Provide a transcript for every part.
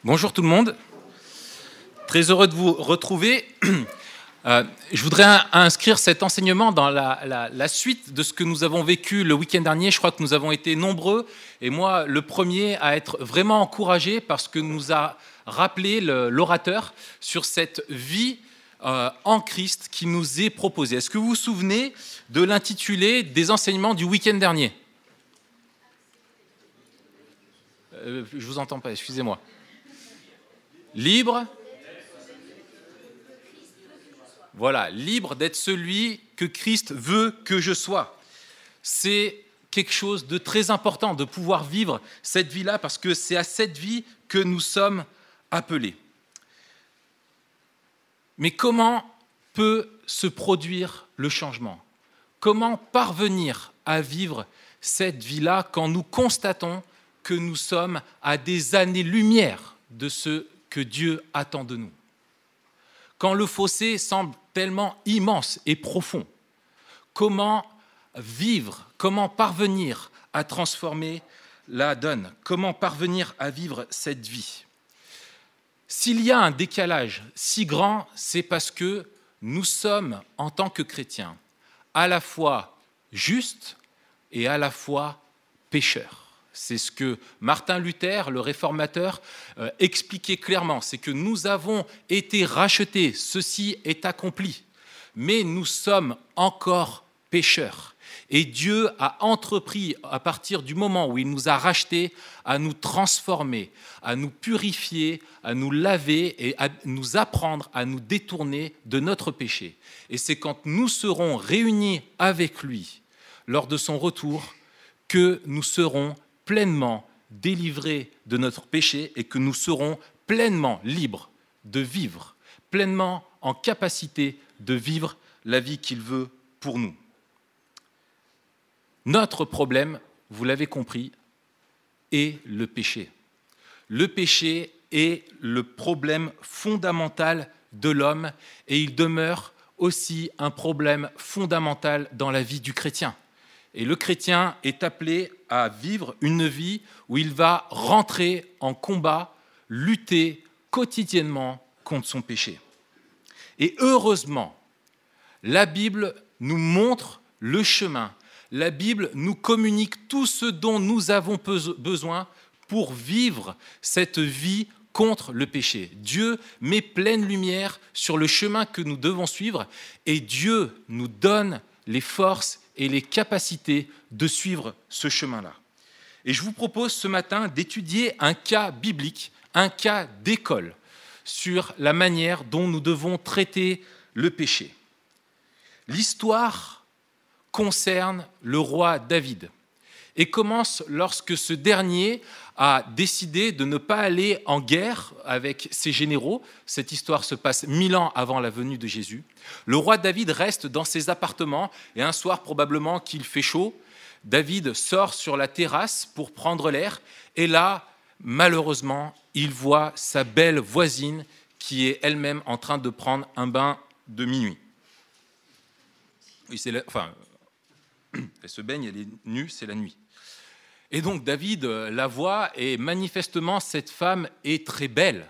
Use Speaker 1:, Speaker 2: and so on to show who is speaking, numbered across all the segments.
Speaker 1: Bonjour tout le monde, très heureux de vous retrouver. Je voudrais inscrire cet enseignement dans la suite de ce que nous avons vécu le week-end dernier. Je crois que nous avons été nombreux, et moi le premier à être vraiment encouragé par ce que nous a rappelé l'orateur sur cette vie en Christ qui nous est proposée. Est-ce que vous vous souvenez de l'intitulé des enseignements du week-end dernier ? Je ne vous entends pas, excusez-moi. Libre. Voilà, libre d'être celui que Christ veut que je sois. C'est quelque chose de très important de pouvoir vivre cette vie-là parce que c'est à cette vie que nous sommes appelés. Mais comment peut se produire le changement ? Comment parvenir à vivre cette vie-là quand nous constatons que nous sommes à des années-lumière de ce que Dieu attend de nous ? Quand le fossé semble tellement immense et profond, comment vivre, comment parvenir à transformer la donne ? Comment parvenir à vivre cette vie ? S'il y a un décalage si grand, c'est parce que nous sommes, en tant que chrétiens, à la fois justes et à la fois pécheurs. C'est ce que Martin Luther, le réformateur, expliquait clairement. C'est que nous avons été rachetés, ceci est accompli, mais nous sommes encore pécheurs. Et Dieu a entrepris, à partir du moment où il nous a rachetés, à nous transformer, à nous purifier, à nous laver et à nous apprendre à nous détourner de notre péché. Et c'est quand nous serons réunis avec lui, lors de son retour, que nous serons pleinement délivrés de notre péché et que nous serons pleinement libres de vivre, pleinement en capacité de vivre la vie qu'il veut pour nous. Notre problème, vous l'avez compris, est le péché. Le péché est le problème fondamental de l'homme et il demeure aussi un problème fondamental dans la vie du chrétien. Et le chrétien est appelé à vivre une vie où il va rentrer en combat, lutter quotidiennement contre son péché. Et heureusement, la Bible nous montre le chemin. La Bible nous communique tout ce dont nous avons besoin pour vivre cette vie contre le péché. Dieu met pleine lumière sur le chemin que nous devons suivre et Dieu nous donne les forces et les capacités de suivre ce chemin-là. Et je vous propose ce matin d'étudier un cas biblique, un cas d'école, sur la manière dont nous devons traiter le péché. L'histoire concerne le roi David et commence lorsque ce dernier a décidé de ne pas aller en guerre avec ses généraux. Cette histoire se passe 1000 ans avant la venue de Jésus. Le roi David reste dans ses appartements et un soir, probablement qu'il fait chaud, David sort sur la terrasse pour prendre l'air et là, malheureusement, il voit sa belle voisine qui est elle-même en train de prendre un bain de minuit. Oui, elle se baigne, elle est nue, c'est la nuit. Et donc David la voit et manifestement cette femme est très belle.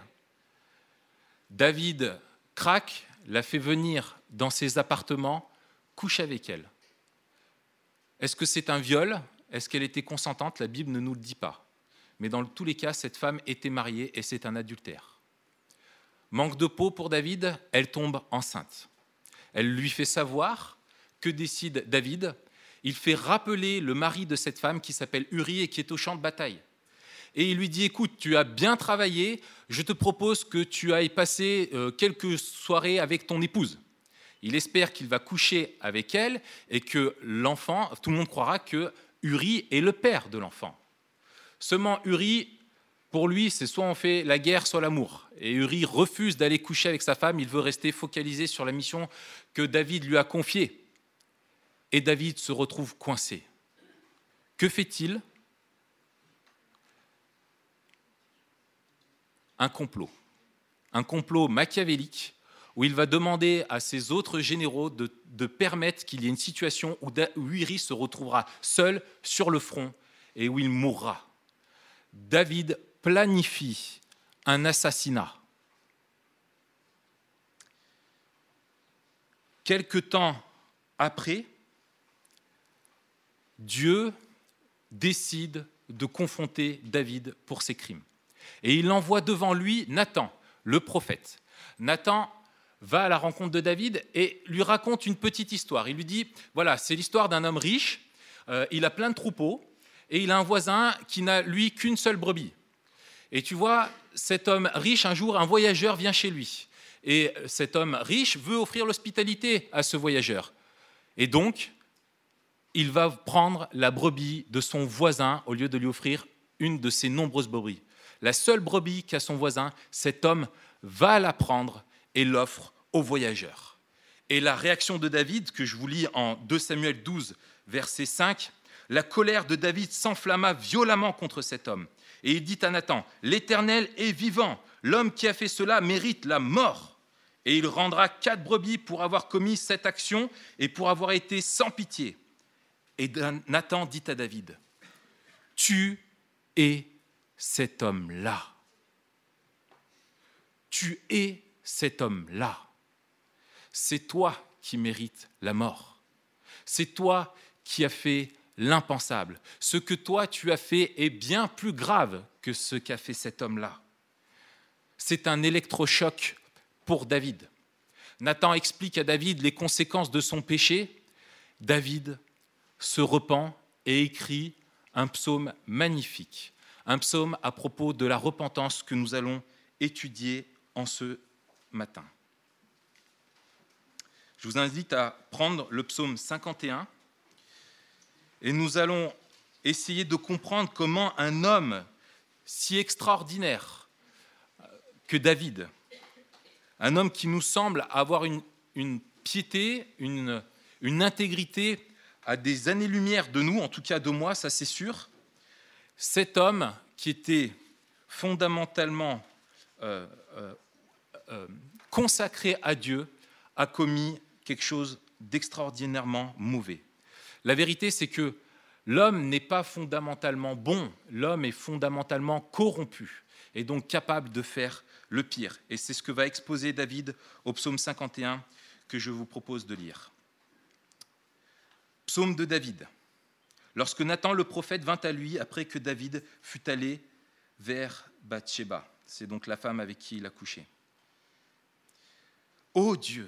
Speaker 1: David craque, la fait venir dans ses appartements, couche avec elle. Est-ce que c'est un viol ? Est-ce qu'elle était consentante ? La Bible ne nous le dit pas. Mais dans tous les cas, cette femme était mariée et c'est un adultère. Manque de peau pour David, elle tombe enceinte. Elle lui fait savoir, que décide David ? Il fait rappeler le mari de cette femme qui s'appelle Uri et qui est au champ de bataille. Et il lui dit, écoute, tu as bien travaillé, je te propose que tu ailles passer quelques soirées avec ton épouse. Il espère qu'il va coucher avec elle et que l'enfant, tout le monde croira que Uri est le père de l'enfant. Seulement Uri, pour lui, c'est soit on fait la guerre, soit l'amour. Et Uri refuse d'aller coucher avec sa femme, il veut rester focalisé sur la mission que David lui a confiée. Et David se retrouve coincé. Que fait-il ? Un complot machiavélique où il va demander à ses autres généraux de permettre qu'il y ait une situation où Uri se retrouvera seul sur le front et où il mourra. David planifie un assassinat. Quelque temps après, Dieu décide de confronter David pour ses crimes. Et il envoie devant lui Nathan, le prophète. Nathan va à la rencontre de David et lui raconte une petite histoire. Il lui dit, voilà, c'est l'histoire d'un homme riche, il a plein de troupeaux, et il a un voisin qui n'a, lui, qu'une seule brebis. Et tu vois, cet homme riche, un jour, un voyageur vient chez lui. Et cet homme riche veut offrir l'hospitalité à ce voyageur. Et donc, il va prendre la brebis de son voisin au lieu de lui offrir une de ses nombreuses brebis. La seule brebis qu'a son voisin, cet homme va la prendre et l'offre au voyageur. Et la réaction de David, que je vous lis en 2 Samuel 12, verset 5, « La colère de David s'enflamma violemment contre cet homme. Et il dit à Nathan, « L'Éternel est vivant, l'homme qui a fait cela mérite la mort. Et il rendra 4 brebis pour avoir commis cette action et pour avoir été sans pitié. » Et Nathan dit à David, « Tu es cet homme-là. Tu es cet homme-là. C'est toi qui mérites la mort. C'est toi qui as fait l'impensable. Ce que toi tu as fait est bien plus grave que ce qu'a fait cet homme-là. » C'est un électrochoc pour David. Nathan explique à David les conséquences de son péché. David se repent et écrit un psaume magnifique, un psaume à propos de la repentance que nous allons étudier en ce matin. Je vous invite à prendre le psaume 51 et nous allons essayer de comprendre comment un homme si extraordinaire que David, un homme qui nous semble avoir une piété, une intégrité à des années-lumière de nous, en tout cas de moi, ça c'est sûr, cet homme qui était fondamentalement consacré à Dieu a commis quelque chose d'extraordinairement mauvais. La vérité, c'est que l'homme n'est pas fondamentalement bon, l'homme est fondamentalement corrompu et donc capable de faire le pire. Et c'est ce que va exposer David au psaume 51 que je vous propose de lire. Psaume de David. Lorsque Nathan le prophète vint à lui après que David fut allé vers Bathsheba, c'est donc la femme avec qui il a couché. Ô Dieu,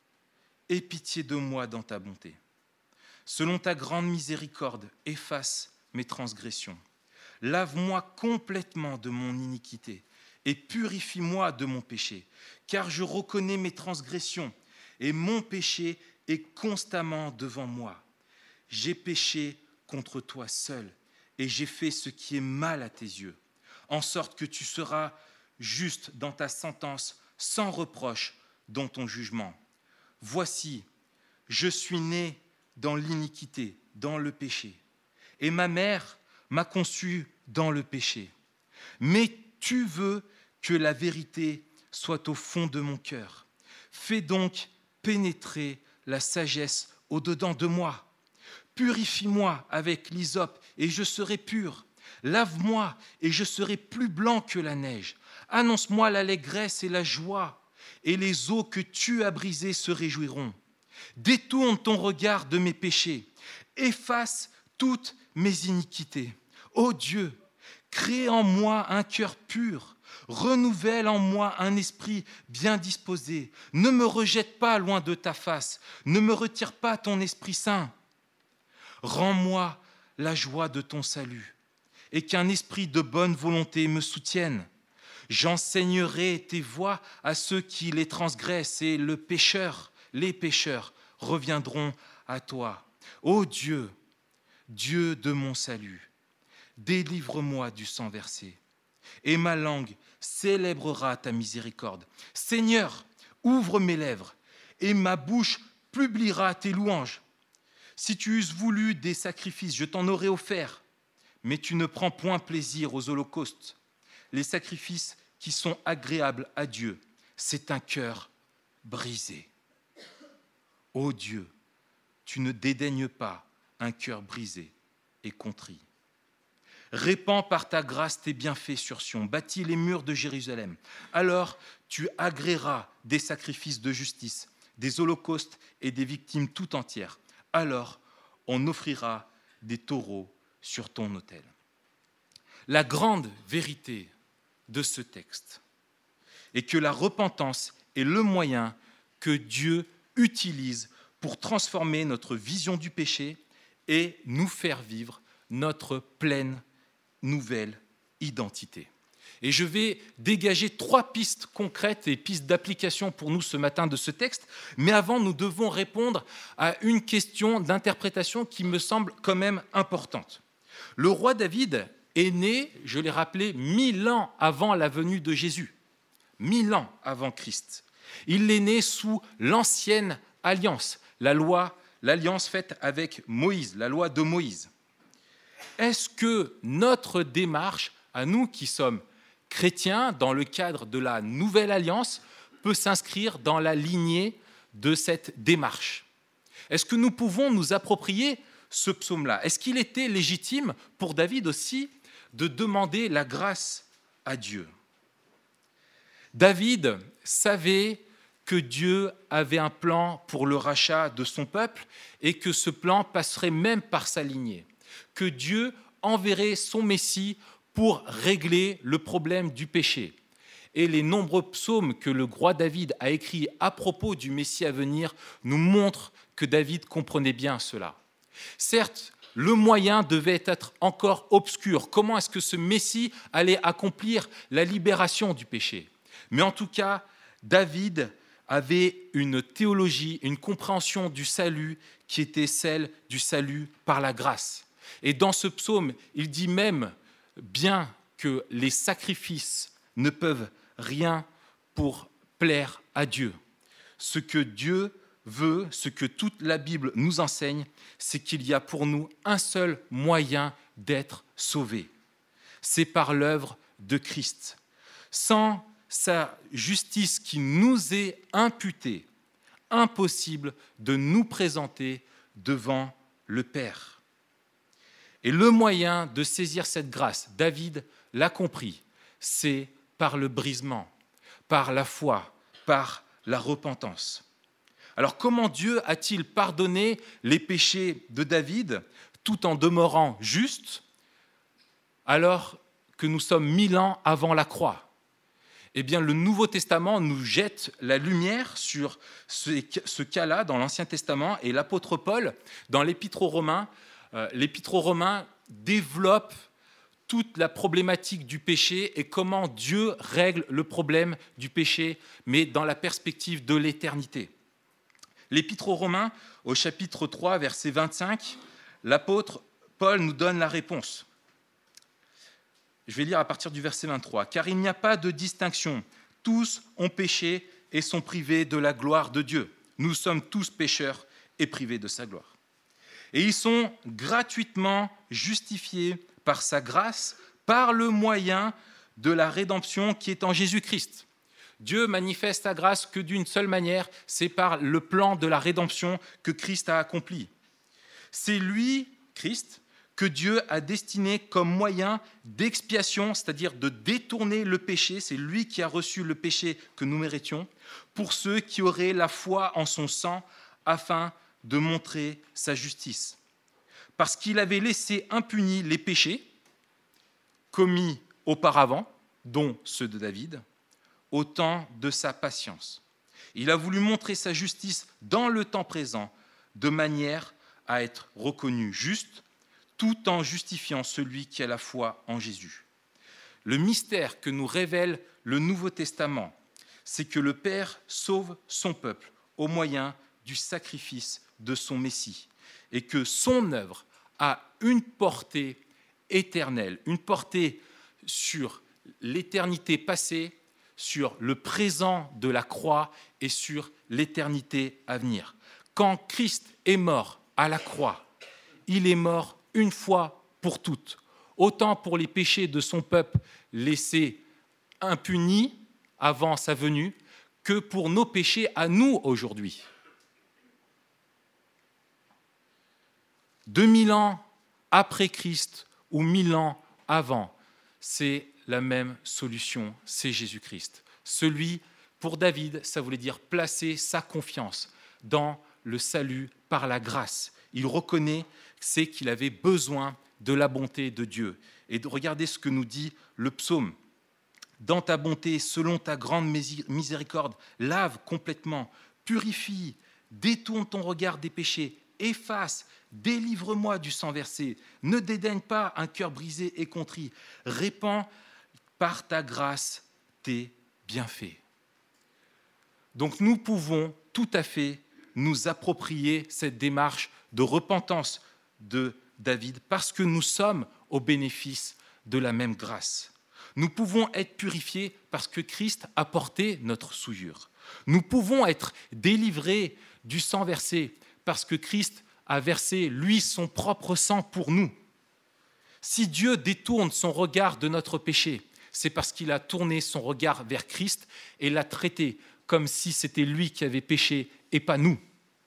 Speaker 1: aie pitié de moi dans ta bonté. Selon ta grande miséricorde, efface mes transgressions. Lave-moi complètement de mon iniquité et purifie-moi de mon péché, car je reconnais mes transgressions et mon péché est constamment devant moi. J'ai péché contre toi seul et j'ai fait ce qui est mal à tes yeux, en sorte que tu seras juste dans ta sentence, sans reproche dans ton jugement. Voici, je suis né dans l'iniquité, dans le péché, et ma mère m'a conçu dans le péché. Mais tu veux que la vérité soit au fond de mon cœur. Fais donc pénétrer la sagesse au-dedans de moi. Purifie-moi avec l'hysope et je serai pur. Lave-moi et je serai plus blanc que la neige. Annonce-moi l'allégresse et la joie, et les eaux que tu as brisées se réjouiront. Détourne ton regard de mes péchés. Efface toutes mes iniquités. Ô Dieu, crée en moi un cœur pur. Renouvelle en moi un esprit bien disposé. Ne me rejette pas loin de ta face. Ne me retire pas ton Esprit Saint. Rends-moi la joie de ton salut et qu'un esprit de bonne volonté me soutienne. J'enseignerai tes voies à ceux qui les transgressent et les pécheurs reviendront à toi. Ô Dieu, Dieu de mon salut, délivre-moi du sang versé et ma langue célébrera ta miséricorde. Seigneur, ouvre mes lèvres et ma bouche publiera tes louanges. Si tu eusses voulu des sacrifices, je t'en aurais offert, mais tu ne prends point plaisir aux holocaustes. Les sacrifices qui sont agréables à Dieu, c'est un cœur brisé. Ô Dieu, tu ne dédaignes pas un cœur brisé et contrit. Répands par ta grâce tes bienfaits sur Sion, bâtis les murs de Jérusalem. Alors tu agréeras des sacrifices de justice, des holocaustes et des victimes tout entières. Alors on offrira des taureaux sur ton autel. La grande vérité de ce texte est que la repentance est le moyen que Dieu utilise pour transformer notre vision du péché et nous faire vivre notre pleine nouvelle identité. Et je vais dégager 3 pistes concrètes et pistes d'application pour nous ce matin de ce texte. Mais avant, nous devons répondre à une question d'interprétation qui me semble quand même importante. Le roi David est né, je l'ai rappelé, 1000 ans avant la venue de Jésus. 1000 ans avant Christ. Il est né sous l'ancienne alliance, l'alliance faite avec Moïse, la loi de Moïse. Est-ce que notre démarche, à nous qui sommes chrétiens, dans le cadre de la nouvelle alliance, peut s'inscrire dans la lignée de cette démarche? Est-ce que nous pouvons nous approprier ce psaume-là? Est-ce qu'il était légitime pour David aussi de demander la grâce à Dieu? David savait que Dieu avait un plan pour le rachat de son peuple et que ce plan passerait même par sa lignée, que Dieu enverrait son Messie pour régler le problème du péché. Et les nombreux psaumes que le roi David a écrits à propos du Messie à venir nous montrent que David comprenait bien cela. Certes, le moyen devait être encore obscur. Comment est-ce que ce Messie allait accomplir la libération du péché? Mais en tout cas, David avait une théologie, une compréhension du salut qui était celle du salut par la grâce. Et dans ce psaume, il dit même, bien que les sacrifices ne peuvent rien pour plaire à Dieu. Ce que Dieu veut, ce que toute la Bible nous enseigne, c'est qu'il y a pour nous un seul moyen d'être sauvés. C'est par l'œuvre de Christ. Sans sa justice qui nous est imputée, impossible de nous présenter devant le Père. Et le moyen de saisir cette grâce, David l'a compris, c'est par le brisement, par la foi, par la repentance. Alors comment Dieu a-t-il pardonné les péchés de David tout en demeurant juste alors que nous sommes 1000 ans avant la croix? Eh bien, le Nouveau Testament nous jette la lumière sur ce cas-là dans l'Ancien Testament et l'apôtre Paul, dans l'Épître aux Romains développe toute la problématique du péché et comment Dieu règle le problème du péché, mais dans la perspective de l'éternité. L'Épître aux Romains, au chapitre 3, verset 25, l'apôtre Paul nous donne la réponse. Je vais lire à partir du verset 23. « Car il n'y a pas de distinction. Tous ont péché et sont privés de la gloire de Dieu. Nous sommes tous pécheurs et privés de sa gloire. Et ils sont gratuitement justifiés par sa grâce, par le moyen de la rédemption qui est en Jésus-Christ. » Dieu manifeste sa grâce que d'une seule manière, c'est par le plan de la rédemption que Christ a accompli. C'est lui, Christ, que Dieu a destiné comme moyen d'expiation, c'est-à-dire de détourner le péché, c'est lui qui a reçu le péché que nous méritions, pour ceux qui auraient la foi en son sang, afin de montrer sa justice. Parce qu'il avait laissé impunis les péchés commis auparavant, dont ceux de David, au temps de sa patience. Il a voulu montrer sa justice dans le temps présent, de manière à être reconnu juste, tout en justifiant celui qui a la foi en Jésus. Le mystère que nous révèle le Nouveau Testament, c'est que le Père sauve son peuple au moyen du sacrifice de son Messie et que son œuvre a une portée éternelle, une portée sur l'éternité passée, sur le présent de la croix et sur l'éternité à venir. Quand Christ est mort à la croix, il est mort une fois pour toutes, autant pour les péchés de son peuple laissés impunis avant sa venue, que pour nos péchés à nous aujourd'hui. 2000 ans après Christ ou 1000 ans avant, c'est la même solution, c'est Jésus-Christ. Celui, pour David, ça voulait dire placer sa confiance dans le salut par la grâce. Il reconnaît c'est qu'il avait besoin de la bonté de Dieu. Et regardez ce que nous dit le psaume. Dans ta bonté, selon ta grande miséricorde, lave complètement, purifie, détourne ton regard des péchés, efface, délivre-moi du sang versé, ne dédaigne pas un cœur brisé et contrit, répands par ta grâce tes bienfaits. Donc nous pouvons tout à fait nous approprier cette démarche de repentance de David parce que nous sommes au bénéfice de la même grâce. Nous pouvons être purifiés parce que Christ a porté notre souillure. Nous pouvons être délivrés du sang versé parce que Christ a versé, lui, son propre sang pour nous. Si Dieu détourne son regard de notre péché, c'est parce qu'il a tourné son regard vers Christ et l'a traité comme si c'était lui qui avait péché et pas nous.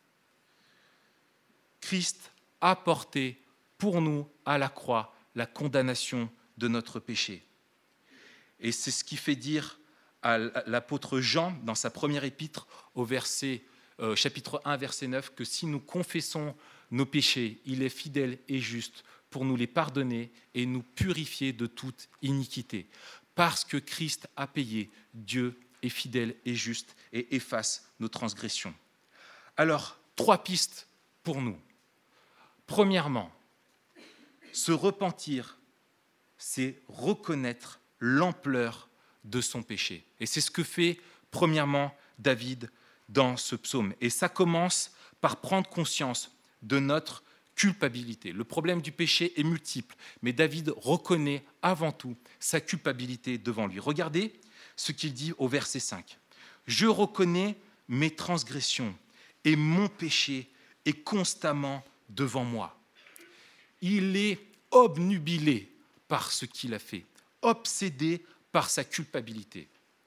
Speaker 1: Christ a porté pour nous à la croix la condamnation de notre péché. Et c'est ce qui fait dire à l'apôtre Jean, dans sa première épître, au chapitre 1, verset 9, que si nous confessons nos péchés, il est fidèle et juste pour nous les pardonner et nous purifier de toute iniquité. Parce que Christ a payé, Dieu est fidèle et juste et efface nos transgressions. Alors, 3 pistes pour nous. Premièrement, se repentir, c'est reconnaître l'ampleur de son péché. Et c'est ce que fait, premièrement, David dans ce psaume. Et ça commence par prendre conscience de notre culpabilité. Le problème du péché est multiple, mais David reconnaît avant tout sa culpabilité devant lui. Regardez ce qu'il dit au verset 5. « Je reconnais mes transgressions et mon péché est constamment devant moi. » Il est obnubilé par ce qu'il a fait, obsédé par sa culpabilité.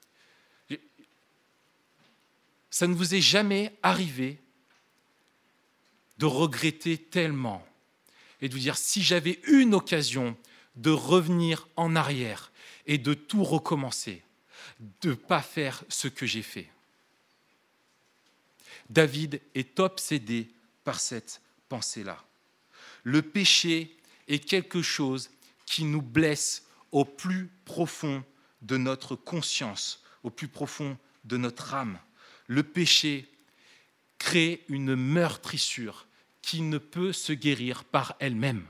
Speaker 1: Ça ne vous est jamais arrivé de regretter tellement et de vous dire si j'avais une occasion de revenir en arrière et de tout recommencer, de ne pas faire ce que j'ai fait. David est obsédé par cette pensée-là. Le péché est quelque chose qui nous blesse au plus profond de notre conscience, au plus profond de notre âme. Le péché crée une meurtrissure qui ne peut se guérir par elle-même.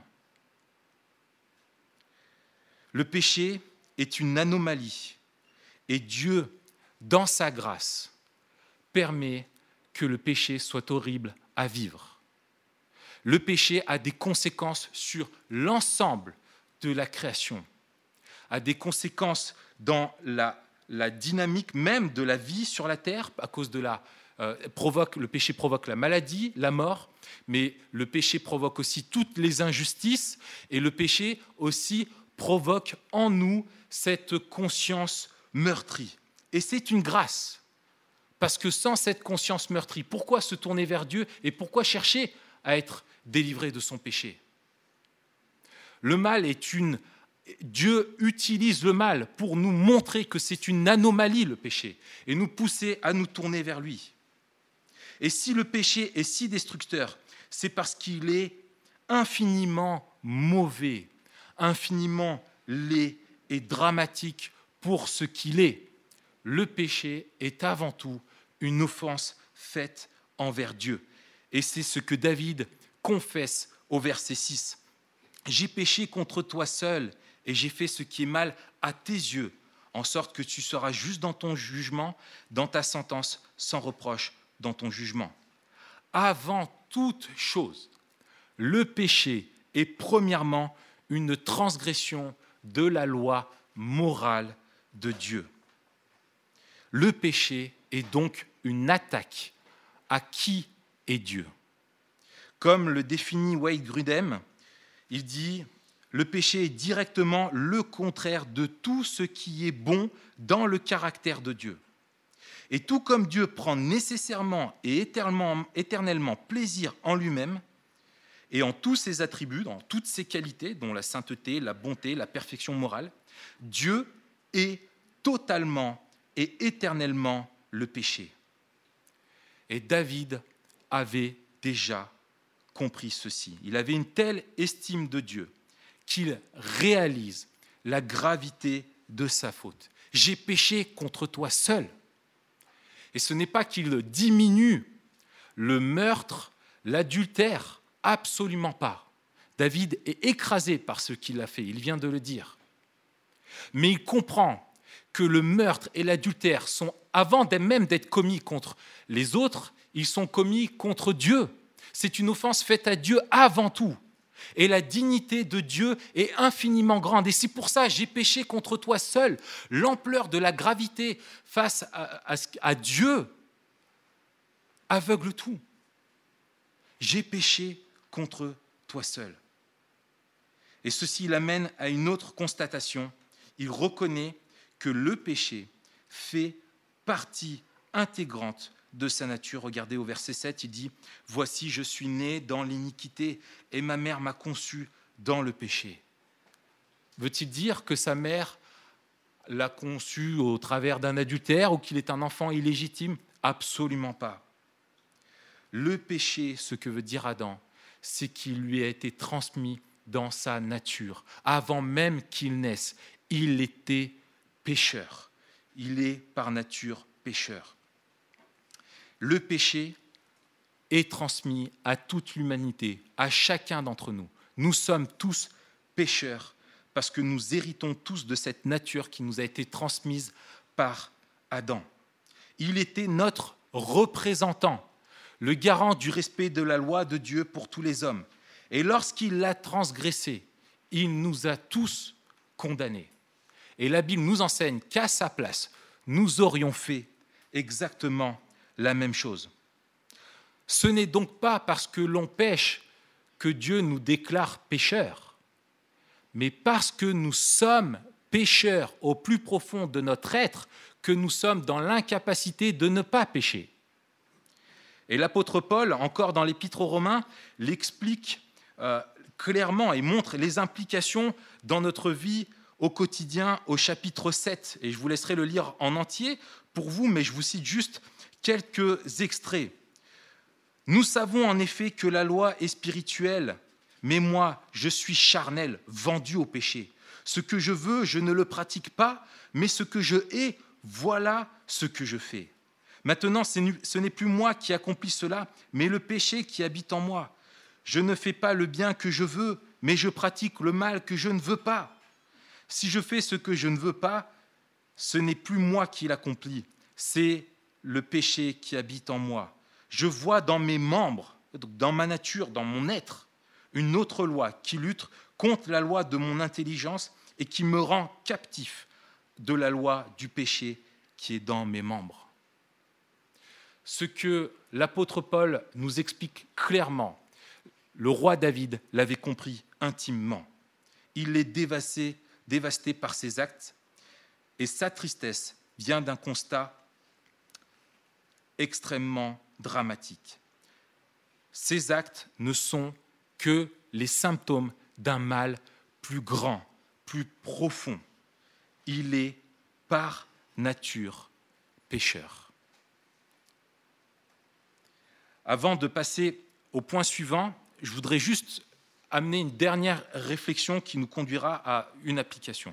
Speaker 1: Le péché est une anomalie et Dieu, dans sa grâce, permet que le péché soit horrible à vivre. Le péché a des conséquences sur l'ensemble de la création, a des conséquences dans la dynamique même de la vie sur la terre, à cause de le péché provoque la maladie, la mort, mais le péché provoque aussi toutes les injustices, et le péché aussi provoque en nous cette conscience meurtrie. Et c'est une grâce, parce que sans cette conscience meurtrie, pourquoi se tourner vers Dieu et pourquoi chercher à être délivré de son péché? Le mal Dieu utilise le mal pour nous montrer que c'est une anomalie, le péché, et nous pousser à nous tourner vers lui. Et si le péché est si destructeur, c'est parce qu'il est infiniment mauvais, infiniment laid et dramatique pour ce qu'il est. Le péché est avant tout une offense faite envers Dieu. Et c'est ce que David confesse au verset 6. « J'ai péché contre toi seul et j'ai fait ce qui est mal à tes yeux, en sorte que tu seras juste dans ton jugement, dans ta sentence, sans reproche dans ton jugement. » Avant toute chose, le péché est premièrement une transgression de la loi morale de Dieu. Le péché est donc une attaque à qui est Dieu. Comme le définit Wade Grudem, il dit « Le péché est directement le contraire de tout ce qui est bon dans le caractère de Dieu. Et tout comme Dieu prend nécessairement et éternellement plaisir en lui-même, et en tous ses attributs, dans toutes ses qualités, dont la sainteté, la bonté, la perfection morale, Dieu est totalement et éternellement le péché. Et David avait déjà compris ceci. Il avait une telle estime de Dieu qu'il réalise la gravité de sa faute. J'ai péché contre toi seul. Et ce n'est pas qu'il diminue le meurtre, l'adultère, absolument pas. David est écrasé par ce qu'il a fait, il vient de le dire. Mais il comprend que le meurtre et l'adultère sont, avant même d'être commis contre les autres, ils sont commis contre Dieu. C'est une offense faite à Dieu avant tout. Et la dignité de Dieu est infiniment grande. Et c'est pour ça, j'ai péché contre toi seul. L'ampleur de la gravité face à Dieu aveugle tout. J'ai péché contre toi seul. Et ceci l'amène à une autre constatation. Il reconnaît que le péché fait partie intégrante de sa nature. Regardez au verset 7, il dit « Voici, je suis né dans l'iniquité et ma mère m'a conçu dans le péché. » Veut-il dire que sa mère l'a conçu au travers d'un adultère ou qu'il est un enfant illégitime ? Absolument pas. Le péché, ce que veut dire Adam, c'est qu'il lui a été transmis dans sa nature. Avant même qu'il naisse, il était pécheur. Il est par nature pécheur. Le péché est transmis à toute l'humanité, à chacun d'entre nous. Nous sommes tous pécheurs parce que nous héritons tous de cette nature qui nous a été transmise par Adam. Il était notre représentant, le garant du respect de la loi de Dieu pour tous les hommes. Et lorsqu'il l'a transgressée, il nous a tous condamnés. Et la Bible nous enseigne qu'à sa place, nous aurions fait exactement la même chose. Ce n'est donc pas parce que l'on pêche que Dieu nous déclare pécheurs, mais parce que nous sommes pécheurs au plus profond de notre être, que nous sommes dans l'incapacité de ne pas pécher. Et l'apôtre Paul, encore dans l'Épître aux Romains, l'explique clairement et montre les implications dans notre vie au quotidien au chapitre 7. Et je vous laisserai le lire en entier pour vous, mais je vous cite juste quelques extraits. « Nous savons en effet que la loi est spirituelle, mais moi, je suis charnel, vendu au péché. Ce que je veux, je ne le pratique pas, mais ce que je hais, voilà ce que je fais. Maintenant, ce n'est plus moi qui accomplis cela, mais le péché qui habite en moi. Je ne fais pas le bien que je veux, mais je pratique le mal que je ne veux pas. Si je fais ce que je ne veux pas, ce n'est plus moi qui l'accomplis, c'est le péché qui habite en moi. Je vois dans mes membres, dans ma nature, dans mon être, une autre loi qui lutte contre la loi de mon intelligence et qui me rend captif de la loi du péché qui est dans mes membres. » Ce que l'apôtre Paul nous explique clairement, le roi David l'avait compris intimement. Il est dévasté par ses actes et sa tristesse vient d'un constat extrêmement dramatique. Ces actes ne sont que les symptômes d'un mal plus grand, plus profond. Il est par nature pécheur. Avant de passer au point suivant, je voudrais juste amener une dernière réflexion qui nous conduira à une application.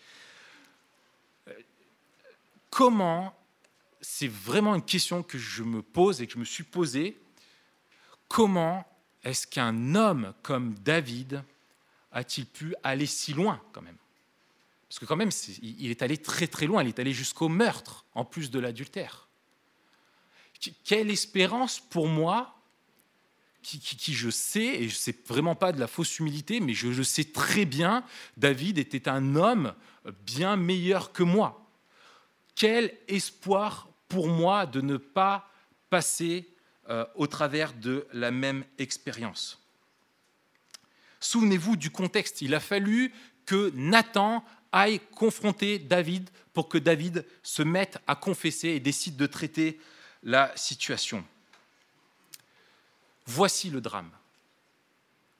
Speaker 1: Comment, c'est vraiment une question que je me pose et que je me suis posée, comment est-ce qu'un homme comme David a-t-il pu aller si loin quand même ? Parce que quand même, il est allé très très loin, il est allé jusqu'au meurtre, en plus de l'adultère. Quelle espérance pour moi, qui je sais, et ce n'est vraiment pas de la fausse humilité, mais je le sais très bien, David était un homme bien meilleur que moi. Quel espoir pour moi de ne pas passer au travers de la même expérience. Souvenez-vous du contexte. Il a fallu que Nathan aille confronter David pour que David se mette à confesser et décide de traiter la situation. Voici le drame.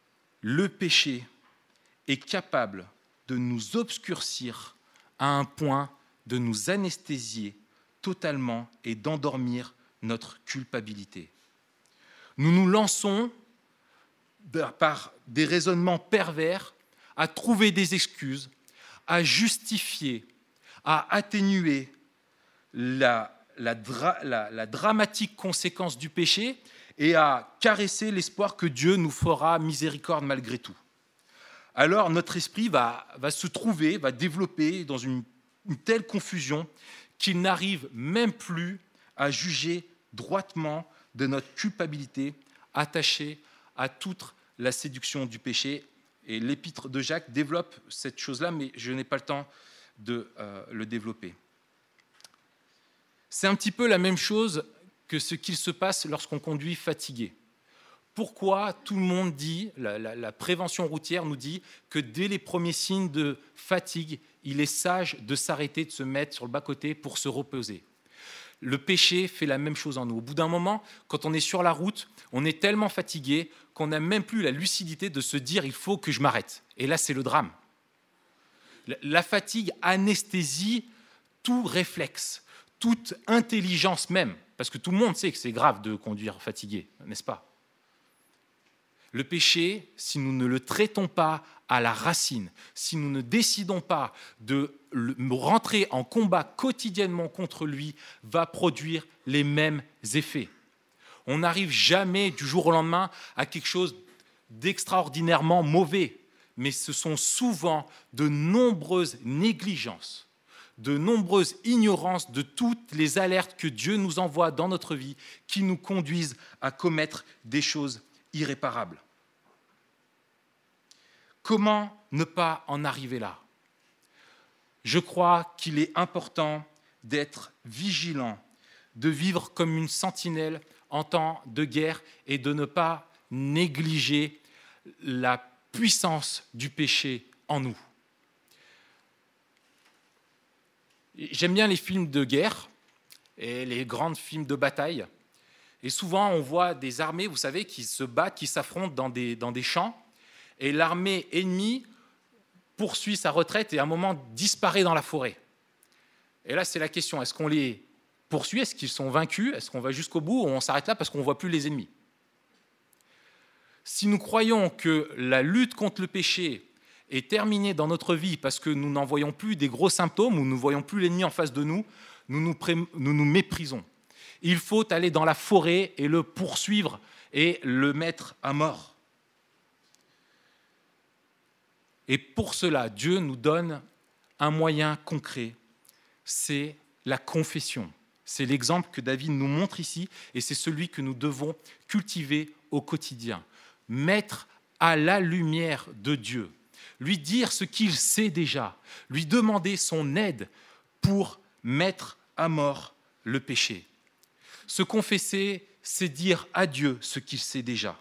Speaker 1: le péché est capable de nous obscurcir à un point de nous anesthésier totalement et d'endormir notre culpabilité. Nous nous lançons par des raisonnements pervers à trouver des excuses, à justifier, à atténuer la dramatique conséquence du péché et à caresser l'espoir que Dieu nous fera miséricorde malgré tout. Alors notre esprit va développer dans une telle confusion qu'il n'arrive même plus à juger droitement de notre culpabilité attachée à toute la séduction du péché. Et l'épître de Jacques développe cette chose-là, mais je n'ai pas le temps de le développer. C'est un petit peu la même chose que ce qu'il se passe lorsqu'on conduit fatigué. Pourquoi tout le monde dit, la prévention routière nous dit que dès les premiers signes de fatigue, il est sage de s'arrêter, de se mettre sur le bas-côté pour se reposer. Le péché fait la même chose en nous. Au bout d'un moment, quand on est sur la route, on est tellement fatigué qu'on n'a même plus la lucidité de se dire « il faut que je m'arrête ». Et là, c'est le drame. La fatigue anesthésie tout réflexe, toute intelligence même, parce que tout le monde sait que c'est grave de conduire fatigué, n'est-ce pas ? Le péché, si nous ne le traitons pas à la racine, si nous ne décidons pas de rentrer en combat quotidiennement contre lui, va produire les mêmes effets. On n'arrive jamais du jour au lendemain à quelque chose d'extraordinairement mauvais, mais ce sont souvent de nombreuses négligences, de nombreuses ignorances de toutes les alertes que Dieu nous envoie dans notre vie qui nous conduisent à commettre des choses irréparables. Comment ne pas en arriver là ? Je crois qu'il est important d'être vigilant, de vivre comme une sentinelle en temps de guerre et de ne pas négliger la puissance du péché en nous. J'aime bien les films de guerre et les grands films de bataille. Et souvent, on voit des armées, vous savez, qui se battent, qui s'affrontent dans des champs. Et l'armée ennemie poursuit sa retraite et à un moment disparaît dans la forêt. Et là, c'est la question, est-ce qu'on les poursuit ? Est-ce qu'ils sont vaincus ? Est-ce qu'on va jusqu'au bout ou on s'arrête là parce qu'on ne voit plus les ennemis ? Si nous croyons que la lutte contre le péché est terminée dans notre vie parce que nous n'en voyons plus des gros symptômes ou nous ne voyons plus l'ennemi en face de nous, nous nous méprisons. Il faut aller dans la forêt et le poursuivre et le mettre à mort. Et pour cela, Dieu nous donne un moyen concret, c'est la confession. C'est l'exemple que David nous montre ici et c'est celui que nous devons cultiver au quotidien. Mettre à la lumière de Dieu, lui dire ce qu'il sait déjà, lui demander son aide pour mettre à mort le péché. Se confesser, c'est dire à Dieu ce qu'il sait déjà.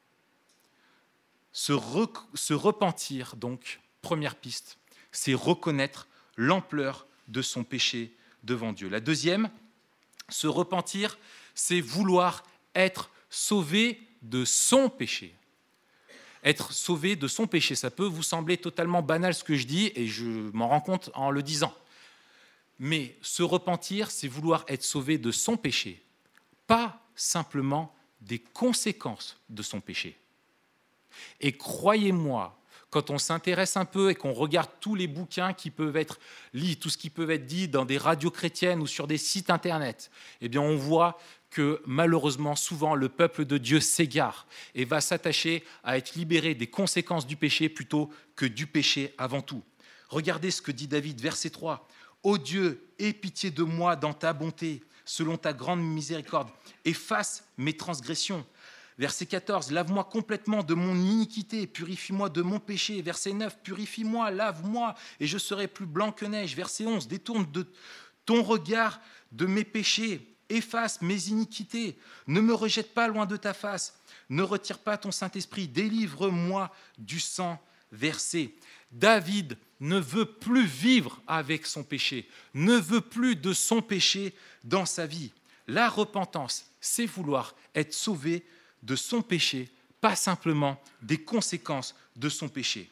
Speaker 1: Se repentir, donc, première piste, c'est reconnaître l'ampleur de son péché devant Dieu. La deuxième, se repentir, c'est vouloir être sauvé de son péché. Être sauvé de son péché, ça peut vous sembler totalement banal ce que je dis, et je m'en rends compte en le disant. Mais se repentir, c'est vouloir être sauvé de son péché, pas simplement des conséquences de son péché. Et croyez-moi, quand on s'intéresse un peu et qu'on regarde tous les bouquins qui peuvent être lus, tout ce qui peut être dit dans des radios chrétiennes ou sur des sites internet, eh bien on voit que malheureusement, souvent, le peuple de Dieu s'égare et va s'attacher à être libéré des conséquences du péché plutôt que du péché avant tout. Regardez ce que dit David, verset 3. « Ô Dieu, aie pitié de moi dans ta bonté, selon ta grande miséricorde, efface mes transgressions. » Verset 14, « Lave-moi complètement de mon iniquité, purifie-moi de mon péché. » Verset 9, « Purifie-moi, lave-moi, et je serai plus blanc que neige. » Verset 11, « Détourne de ton regard de mes péchés, efface mes iniquités. Ne me rejette pas loin de ta face, ne retire pas ton Saint-Esprit, délivre-moi du sang versé. » David ne veut plus vivre avec son péché, ne veut plus de son péché dans sa vie. La repentance, c'est vouloir être sauvé de son péché pas simplement des conséquences de son péché.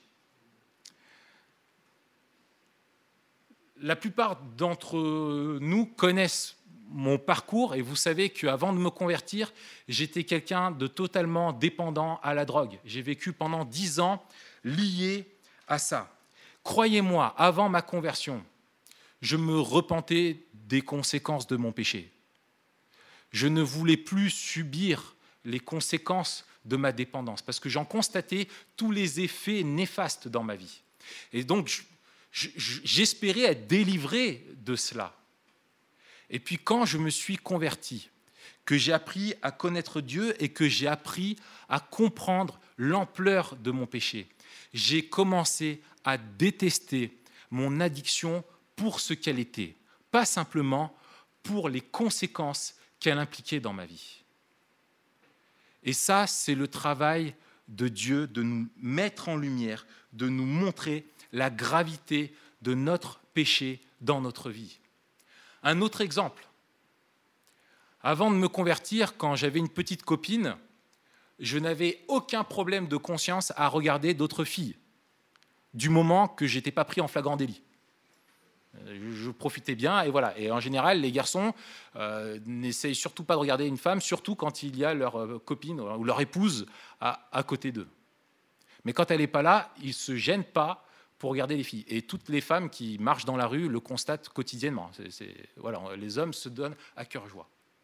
Speaker 1: La plupart d'entre nous connaissent mon parcours et vous savez qu'avant de me convertir, j'étais quelqu'un de totalement dépendant à la drogue. J'ai vécu pendant 10 ans lié à ça. Croyez-moi, avant ma conversion, je me repentais des conséquences de mon péché. Je ne voulais plus subir les conséquences de ma dépendance parce que j'en constatais tous les effets néfastes dans ma vie. Et donc, j'espérais être délivré de cela. Et puis quand je me suis converti, que j'ai appris à connaître Dieu et que j'ai appris à comprendre l'ampleur de mon péché, j'ai commencé à détester mon addiction pour ce qu'elle était, pas simplement pour les conséquences qu'elle impliquait dans ma vie. Et ça, c'est le travail de Dieu, de nous mettre en lumière, de nous montrer la gravité de notre péché dans notre vie. Un autre exemple. Avant de me convertir, quand j'avais une petite copine, je n'avais aucun problème de conscience à regarder d'autres filles, du moment que je n'étais pas pris en flagrant délit. Je profitais bien, et voilà. Et en général, les garçons n'essayent surtout pas de regarder une femme, surtout quand il y a leur copine ou leur épouse à côté d'eux. Mais quand elle n'est pas là, ils ne se gênent pas pour regarder les filles. Et toutes les femmes qui marchent dans la rue le constatent quotidiennement. Voilà, les hommes se donnent à cœur joie.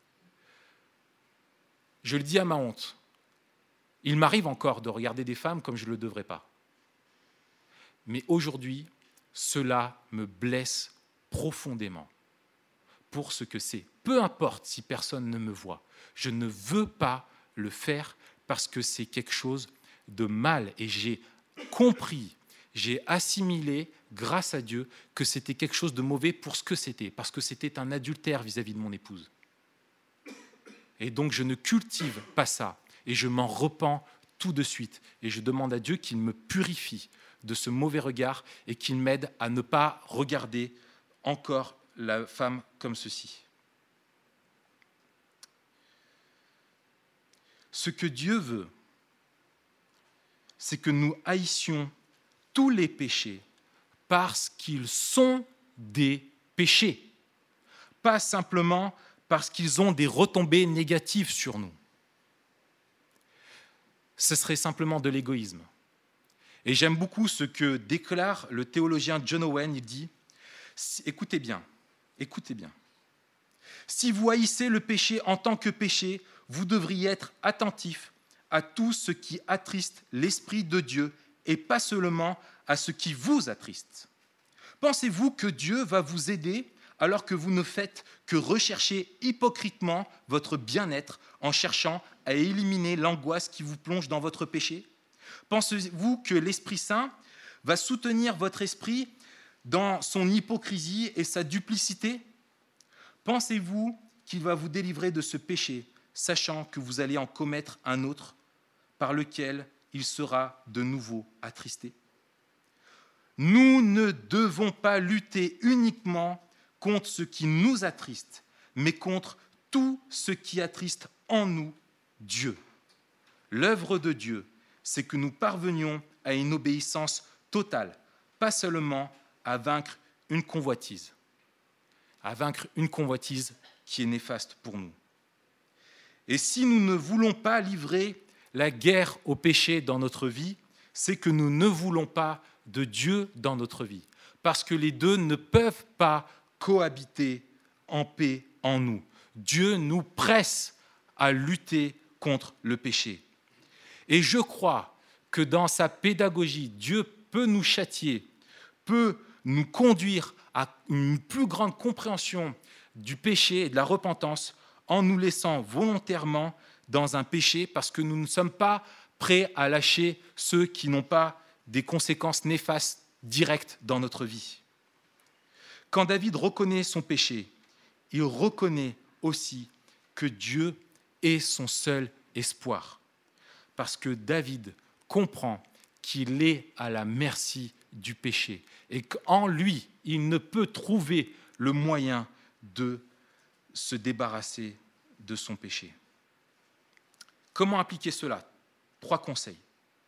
Speaker 1: Je le dis à ma honte. Il m'arrive encore de regarder des femmes comme je ne le devrais pas. Mais aujourd'hui, cela me blesse profondément pour ce que c'est. Peu importe si personne ne me voit, je ne veux pas le faire parce que c'est quelque chose de mal. Et j'ai compris, j'ai assimilé, grâce à Dieu, que c'était quelque chose de mauvais pour ce que c'était, parce que c'était un adultère vis-à-vis de mon épouse. Et donc je ne cultive pas ça, et je m'en repens tout de suite. Et je demande à Dieu qu'il me purifie de ce mauvais regard et qu'il m'aide à ne pas regarder encore la femme comme ceci. Ce que Dieu veut, c'est que nous haïssions tous les péchés parce qu'ils sont des péchés, pas simplement parce qu'ils ont des retombées négatives sur nous. Ce serait simplement de l'égoïsme. Et j'aime beaucoup ce que déclare le théologien John Owen. Il dit, écoutez bien, si vous haïssez le péché en tant que péché, vous devriez être attentif à tout ce qui attriste l'Esprit de Dieu et pas seulement à ce qui vous attriste. Pensez-vous que Dieu va vous aider alors que vous ne faites que rechercher hypocritement votre bien-être en cherchant à éliminer l'angoisse qui vous plonge dans votre péché ? Pensez-vous que l'Esprit Saint va soutenir votre esprit dans son hypocrisie et sa duplicité ? Pensez-vous qu'il va vous délivrer de ce péché, sachant que vous allez en commettre un autre par lequel il sera de nouveau attristé ? Nous ne devons pas lutter uniquement contre ce qui nous attriste, mais contre tout ce qui attriste en nous Dieu. L'œuvre de Dieu, c'est que nous parvenions à une obéissance totale, pas seulement à vaincre une convoitise qui est néfaste pour nous. Et si nous ne voulons pas livrer la guerre au péché dans notre vie, c'est que nous ne voulons pas de Dieu dans notre vie, parce que les deux ne peuvent pas cohabiter en paix en nous. Dieu nous presse à lutter contre le péché. Et je crois que dans sa pédagogie, Dieu peut nous châtier, peut nous conduire à une plus grande compréhension du péché et de la repentance en nous laissant volontairement dans un péché parce que nous ne sommes pas prêts à lâcher ceux qui n'ont pas des conséquences néfastes directes dans notre vie. Quand David reconnaît son péché, il reconnaît aussi que Dieu est son seul espoir. Parce que David comprend qu'il est à la merci du péché et qu'en lui, il ne peut trouver le moyen de se débarrasser de son péché. Comment appliquer cela ? 3 conseils.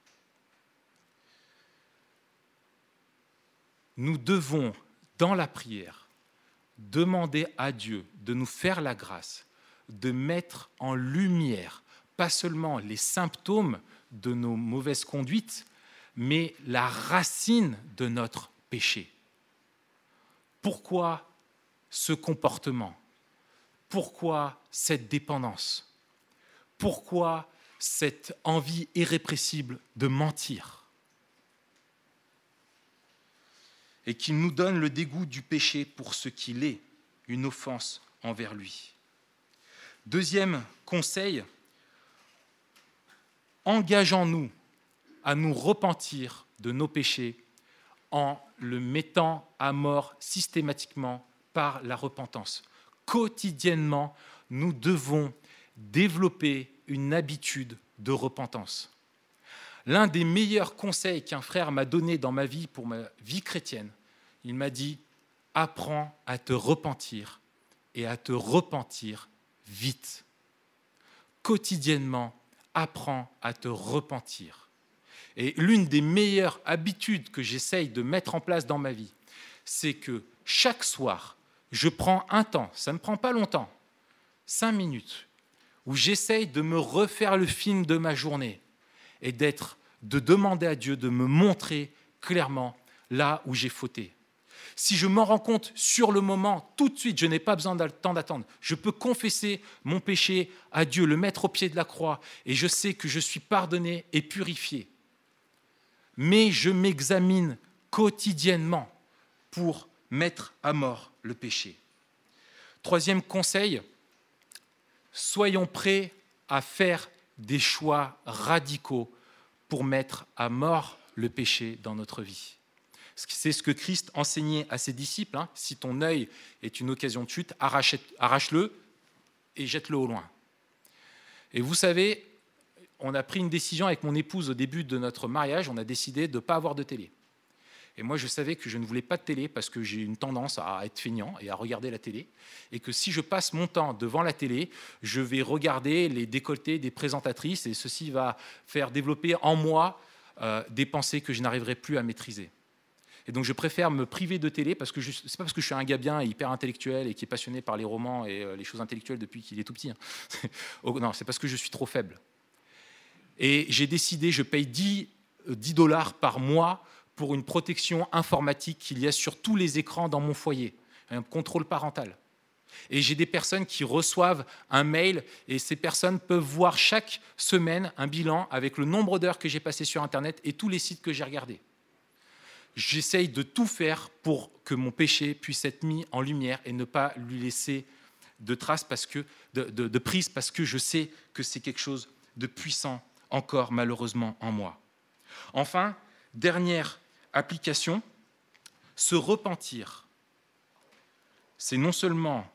Speaker 1: Nous devons, dans la prière, demander à Dieu de nous faire la grâce, de mettre en lumière, pas seulement les symptômes de nos mauvaises conduites, mais la racine de notre péché. Pourquoi ce comportement? Pourquoi cette dépendance? Pourquoi cette envie irrépressible de mentir? Et qu'il nous donne le dégoût du péché pour ce qu'il est, une offense envers lui. Deuxième conseil, engageons-nous à nous repentir de nos péchés en le mettant à mort systématiquement par la repentance. Quotidiennement, nous devons développer une habitude de repentance. L'un des meilleurs conseils qu'un frère m'a donné dans ma vie, pour ma vie chrétienne, il m'a dit « Apprends à te repentir et à te repentir vite. » Quotidiennement, apprends à te repentir. Et l'une des meilleures habitudes que j'essaye de mettre en place dans ma vie, c'est que chaque soir, je prends un temps, ça ne prend pas longtemps, 5 minutes, où j'essaye de me refaire le film de ma journée et de demander à Dieu de me montrer clairement là où j'ai fauté. Si je m'en rends compte sur le moment, tout de suite, je n'ai pas besoin de temps d'attendre. Je peux confesser mon péché à Dieu, le mettre au pied de la croix, et je sais que je suis pardonné et purifié. Mais je m'examine quotidiennement pour mettre à mort le péché. Troisième conseil, soyons prêts à faire des choix radicaux pour mettre à mort le péché dans notre vie. C'est ce que Christ enseignait à ses disciples. Si ton œil est une occasion de chute, arrache-le et jette-le au loin. Et vous savez, on a pris une décision avec mon épouse au début de notre mariage, on a décidé de ne pas avoir de télé. Et moi, je savais que je ne voulais pas de télé parce que j'ai une tendance à être feignant et à regarder la télé. Et que si je passe mon temps devant la télé, je vais regarder les décolletés des présentatrices et ceci va faire développer en moi des pensées que je n'arriverai plus à maîtriser. Et donc, je préfère me priver de télé parce que ce n'est pas parce que je suis un gars bien et hyper intellectuel et qui est passionné par les romans et les choses intellectuelles depuis qu'il est tout petit. Non, c'est parce que je suis trop faible. Et j'ai décidé, je paye $10 par mois pour une protection informatique qu'il y a sur tous les écrans dans mon foyer, un contrôle parental. Et j'ai des personnes qui reçoivent un mail et ces personnes peuvent voir chaque semaine un bilan avec le nombre d'heures que j'ai passées sur Internet et tous les sites que j'ai regardés. J'essaye de tout faire pour que mon péché puisse être mis en lumière et ne pas lui laisser de traces de prise parce que je sais que c'est quelque chose de puissant encore malheureusement en moi. Enfin, dernière application, se repentir. C'est non seulement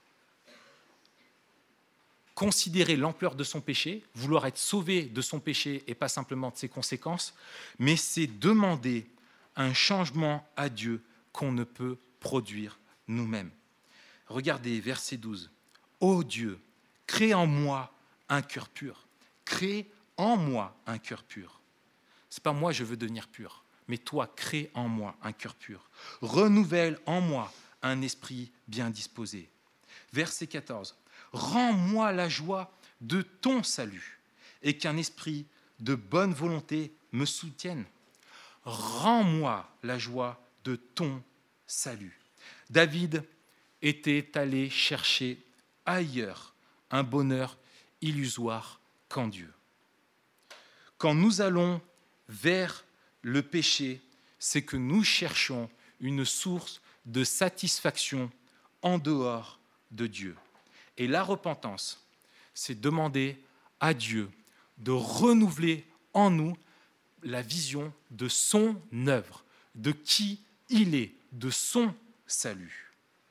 Speaker 1: considérer l'ampleur de son péché, vouloir être sauvé de son péché et pas simplement de ses conséquences, mais c'est demander un changement à Dieu qu'on ne peut produire nous-mêmes. Regardez verset 12. « Ô Dieu, crée en moi un cœur pur. Crée en moi un cœur pur. » Ce n'est pas moi, je veux devenir pur, mais toi, crée en moi un cœur pur. Renouvelle en moi un esprit bien disposé. Verset 14. « Rends-moi la joie de ton salut et qu'un esprit de bonne volonté me soutienne. » Rends-moi la joie de ton salut. David était allé chercher ailleurs un bonheur illusoire qu'en Dieu. Quand nous allons vers le péché, c'est que nous cherchons une source de satisfaction en dehors de Dieu. Et la repentance, c'est demander à Dieu de renouveler en nous la vision de son œuvre, de qui il est, de son salut.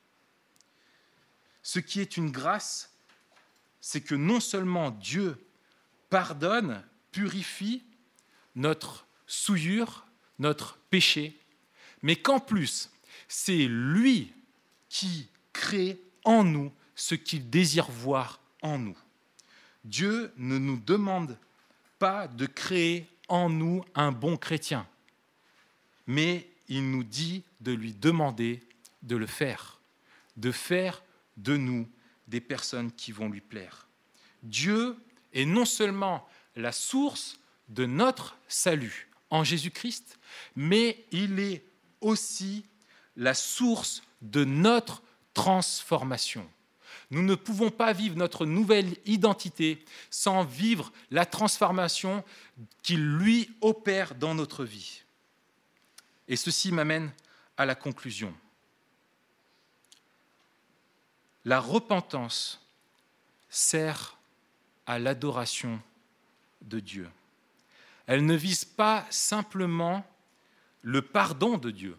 Speaker 1: Ce qui est une grâce, c'est que non seulement Dieu pardonne, purifie notre souillure, notre péché, mais qu'en plus, c'est lui qui crée en nous ce qu'il désire voir en nous. Dieu ne nous demande pas de créer en nous un bon chrétien, mais il nous dit de lui demander de le faire, de faire de nous des personnes qui vont lui plaire. Dieu est non seulement la source de notre salut en Jésus-Christ, mais il est aussi la source de notre transformation. Nous ne pouvons pas vivre notre nouvelle identité sans vivre la transformation qu'il lui opère dans notre vie. Et ceci m'amène à la conclusion. La repentance sert à l'adoration de Dieu. Elle ne vise pas simplement le pardon de Dieu,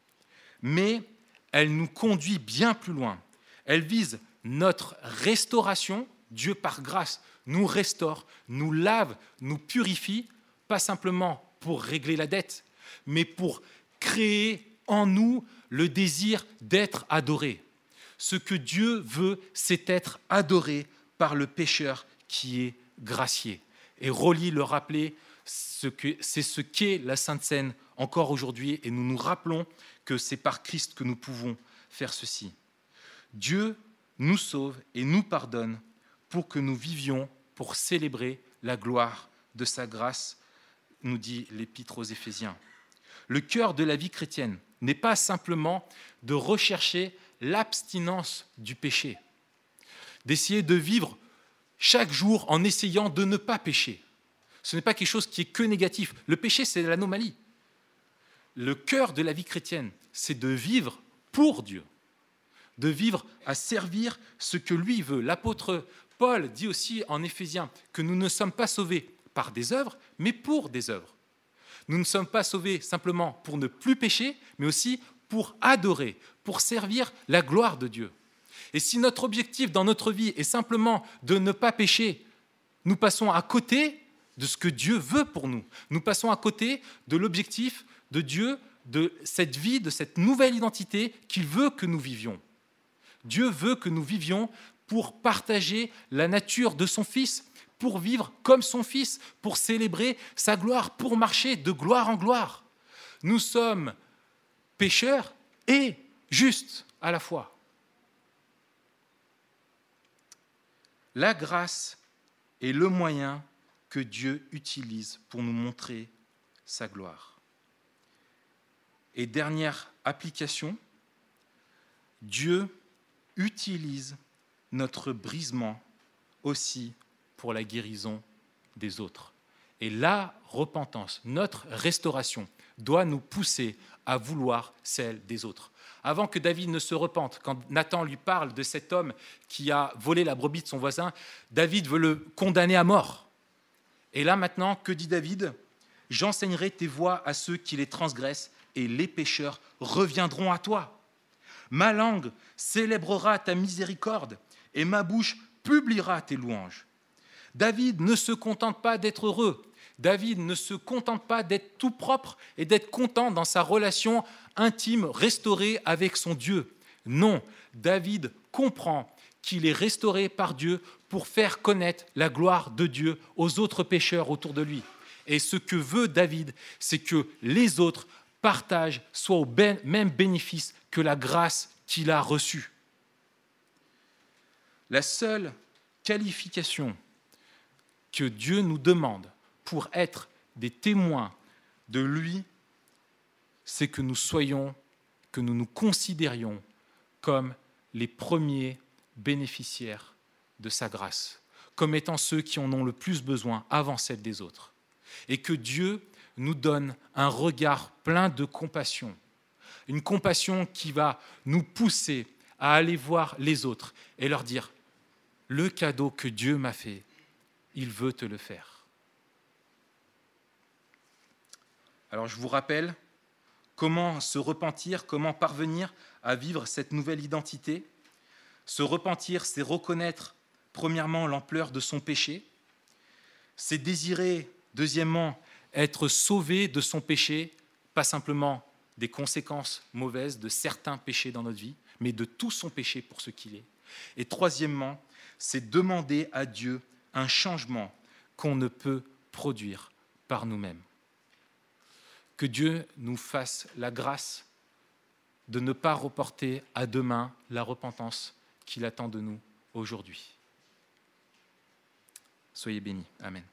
Speaker 1: mais elle nous conduit bien plus loin. Elle vise notre restauration. Dieu, par grâce, nous restaure, nous lave, nous purifie, pas simplement pour régler la dette, mais pour créer en nous le désir d'être adoré. Ce que Dieu veut, c'est être adoré par le pécheur qui est gracié. Et Rolly le rappelait, c'est ce qu'est la Sainte Seine encore aujourd'hui, et nous nous rappelons que c'est par Christ que nous pouvons faire ceci. Dieu nous sauve et nous pardonne pour que nous vivions pour célébrer la gloire de sa grâce, nous dit l'Épître aux Éphésiens. Le cœur de la vie chrétienne n'est pas simplement de rechercher l'abstinence du péché, d'essayer de vivre chaque jour en essayant de ne pas pécher. Ce n'est pas quelque chose qui est que négatif. Le péché, c'est l'anomalie. Le cœur de la vie chrétienne, c'est de vivre pour Dieu, de vivre à servir ce que lui veut. L'apôtre Paul dit aussi en Éphésiens que nous ne sommes pas sauvés par des œuvres, mais pour des œuvres. Nous ne sommes pas sauvés simplement pour ne plus pécher, mais aussi pour adorer, pour servir la gloire de Dieu. Et si notre objectif dans notre vie est simplement de ne pas pécher, nous passons à côté de ce que Dieu veut pour nous. Nous passons à côté de l'objectif de Dieu, de cette vie, de cette nouvelle identité qu'il veut que nous vivions. Dieu veut que nous vivions pour partager la nature de son Fils, pour vivre comme son Fils, pour célébrer sa gloire, pour marcher de gloire en gloire. Nous sommes pécheurs et justes à la fois. La grâce est le moyen que Dieu utilise pour nous montrer sa gloire. Et dernière application, Dieu utilise notre brisement aussi pour la guérison des autres. Et la repentance, notre restauration, doit nous pousser à vouloir celle des autres. Avant que David ne se repente, quand Nathan lui parle de cet homme qui a volé la brebis de son voisin, David veut le condamner à mort. Et là maintenant, que dit David ? « J'enseignerai tes voies à ceux qui les transgressent, et les pécheurs reviendront à toi. Ma langue célébrera ta miséricorde, et ma bouche publiera tes louanges. » David ne se contente pas d'être heureux. David ne se contente pas d'être tout propre et d'être content dans sa relation intime, restaurée avec son Dieu. Non, David comprend qu'il est restauré par Dieu pour faire connaître la gloire de Dieu aux autres pécheurs autour de lui. Et ce que veut David, c'est que les autres partagent, soient au même bénéfice que la grâce qu'il a reçue. La seule qualification que Dieu nous demande pour être des témoins de lui, c'est que nous soyons, que nous nous considérions comme les premiers bénéficiaires de sa grâce, comme étant ceux qui en ont le plus besoin avant celle des autres. Et que Dieu nous donne un regard plein de compassion, une compassion qui va nous pousser à aller voir les autres et leur dire « Le cadeau que Dieu m'a fait, il veut te le faire. » Alors je vous rappelle comment se repentir, comment parvenir à vivre cette nouvelle identité. Se repentir, c'est reconnaître premièrement l'ampleur de son péché, c'est désirer deuxièmement être sauvé de son péché, pas simplement des conséquences mauvaises de certains péchés dans notre vie, mais de tout son péché pour ce qu'il est. Et troisièmement, c'est demander à Dieu un changement qu'on ne peut produire par nous-mêmes. Que Dieu nous fasse la grâce de ne pas reporter à demain la repentance qu'il attend de nous aujourd'hui. Soyez bénis. Amen.